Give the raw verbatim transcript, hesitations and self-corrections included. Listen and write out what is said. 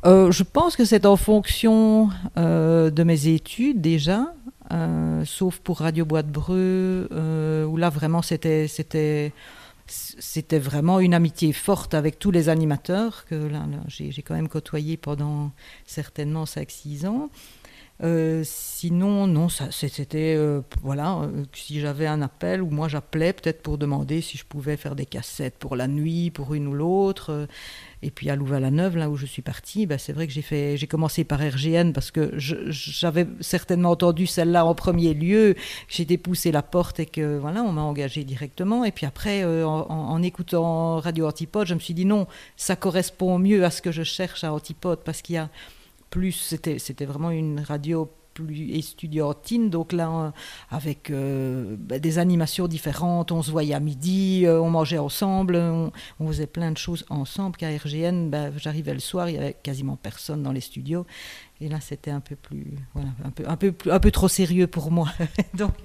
Euh, je pense que c'est en fonction euh, de mes études déjà, euh, sauf pour Radio Bois de Breu, euh, où là vraiment c'était, c'était, c'était vraiment une amitié forte avec tous les animateurs, que là, là, j'ai, j'ai quand même côtoyé pendant certainement cinq six ans. Euh, sinon, non, ça, c'était, euh, voilà, euh, si j'avais un appel, ou moi j'appelais peut-être pour demander si je pouvais faire des cassettes pour la nuit, pour une ou l'autre. euh, Et puis à Louvain-la-Neuve, là où je suis partie, bah, c'est vrai que j'ai, fait, j'ai commencé par R G N parce que je, j'avais certainement entendu celle-là en premier lieu. J'ai dépoussé la porte et que voilà, on m'a engagée directement. Et puis après, euh, en, en écoutant Radio Antipode, je me suis dit non, ça correspond mieux à ce que je cherche à Antipode parce qu'il y a plus, c'était, c'était vraiment une radio plus estudiantine, donc là, euh, avec euh, bah, des animations différentes, on se voyait à midi, euh, on mangeait ensemble, on, on faisait plein de choses ensemble, qu'à R G N, bah, j'arrivais le soir, il y avait quasiment personne dans les studios, et là, c'était un peu plus, voilà, un peu, un peu, plus, un peu trop sérieux pour moi. Donc,